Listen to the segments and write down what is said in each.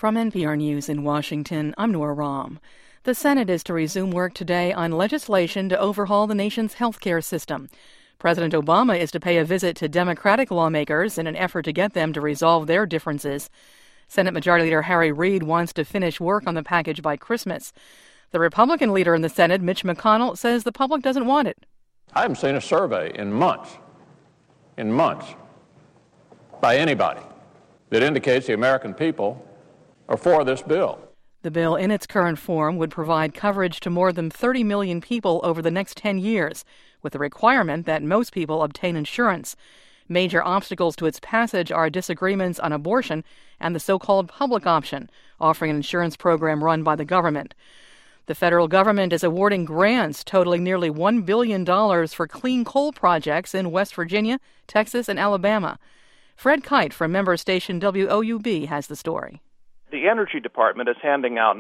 From NPR News in Washington, I'm Nora Rahm. The Senate is to resume work today on legislation to overhaul the nation's healthcare system. President Obama is to pay a visit to Democratic lawmakers in an effort to get them to resolve their differences. Senate Majority Leader Harry Reid wants to finish work on the package by Christmas. The Republican leader in the Senate, Mitch McConnell, says the public doesn't want it. I haven't seen a survey in months, by anybody that indicates the American people are for this bill. The bill in its current form would provide coverage to more than 30 million people over the next 10 years, with the requirement that most people obtain insurance. Major obstacles to its passage are disagreements on abortion and the so-called public option, offering an insurance program run by the government. The federal government is awarding grants totaling nearly $1 billion for clean coal projects in West Virginia, Texas, and Alabama. Fred Kite from member station WOUB has the story. The Energy Department is handing out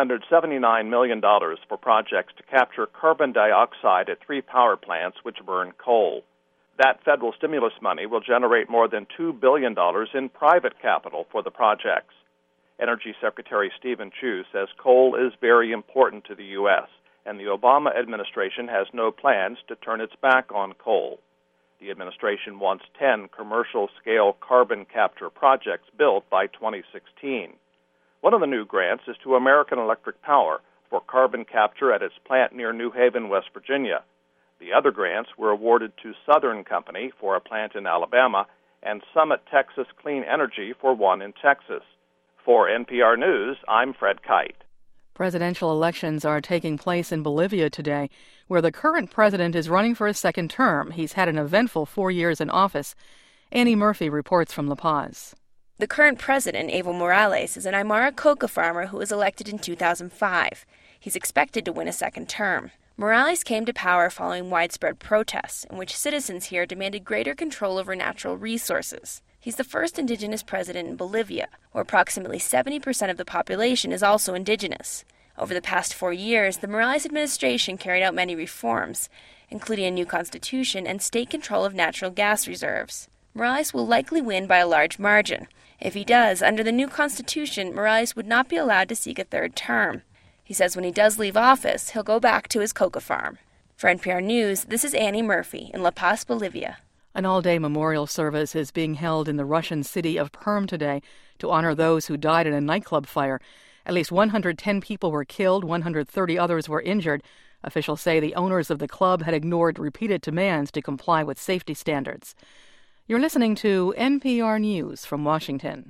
$979 million for projects to capture carbon dioxide at 3 power plants which burn coal. That federal stimulus money will generate more than $2 billion in private capital for the projects. Energy Secretary Stephen Chu says coal is very important to the U.S., and the Obama administration has no plans to turn its back on coal. The administration wants 10 commercial-scale carbon capture projects built by 2016. One of the new grants is to American Electric Power for carbon capture at its plant near New Haven, West Virginia. The other grants were awarded to Southern Company for a plant in Alabama and Summit Texas Clean Energy for one in Texas. For NPR News, I'm Fred Kite. Presidential elections are taking place in Bolivia today, where the current president is running for a second term. He's had an eventful 4 years in office. Annie Murphy reports from La Paz. The current president, Evo Morales, is an Aymara coca farmer who was elected in 2005. He's expected to win a second term. Morales came to power following widespread protests, in which citizens here demanded greater control over natural resources. He's the first indigenous president in Bolivia, where approximately 70% of the population is also indigenous. Over the past 4 years, the Morales administration carried out many reforms, including a new constitution and state control of natural gas reserves. Morales will likely win by a large margin. If he does, under the new constitution, Morales would not be allowed to seek a third term. He says when he does leave office, he'll go back to his coca farm. For NPR News, this is Annie Murphy in La Paz, Bolivia. An all-day memorial service is being held in the Russian city of Perm today to honor those who died in a nightclub fire. At least 110 people were killed, 130 others were injured. Officials say the owners of the club had ignored repeated demands to comply with safety standards. You're listening to NPR News from Washington.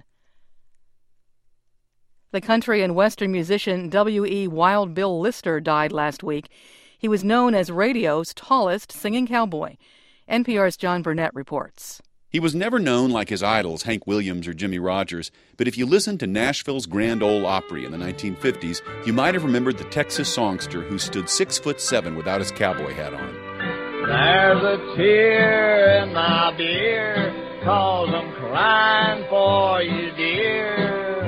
The country and western musician W.E. Wild Bill Lister died last week. He was known as radio's tallest singing cowboy. NPR's John Burnett reports. He was never known like his idols, Hank Williams or Jimmy Rogers, but if you listened to Nashville's Grand Ole Opry in the 1950s, you might have remembered the Texas songster who stood 6'7" without his cowboy hat on. There's a tear in my beer, 'cause I'm crying for you, dear.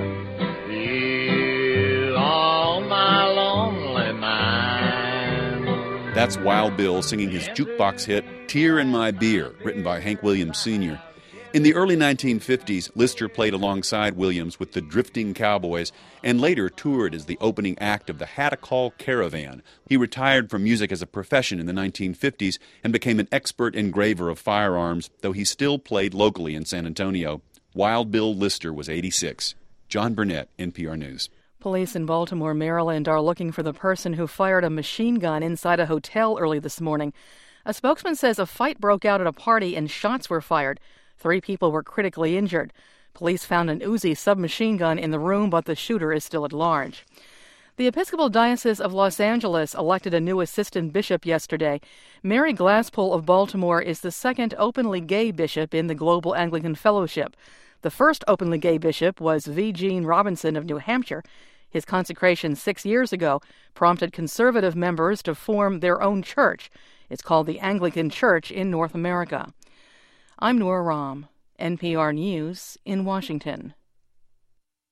You on my lonely mind. That's Wild Bill singing his jukebox hit, Tear in My Beer, written by Hank Williams Sr. In the early 1950s, Lister played alongside Williams with the Drifting Cowboys and later toured as the opening act of the Hattacall Caravan. He retired from music as a profession in the 1950s and became an expert engraver of firearms, though he still played locally in San Antonio. Wild Bill Lister was 86. John Burnett, NPR News. Police in Baltimore, Maryland are looking for the person who fired a machine gun inside a hotel early this morning. A spokesman says a fight broke out at a party and shots were fired. 3 people were critically injured. Police found an Uzi submachine gun in the room, but the shooter is still at large. The Episcopal Diocese of Los Angeles elected a new assistant bishop yesterday. Mary Glasspool of Baltimore is the second openly gay bishop in the Global Anglican Fellowship. The first openly gay bishop was V. Gene Robinson of New Hampshire. His consecration 6 years ago prompted conservative members to form their own church. It's called the Anglican Church in North America. I'm Nora Rahm, NPR News in Washington.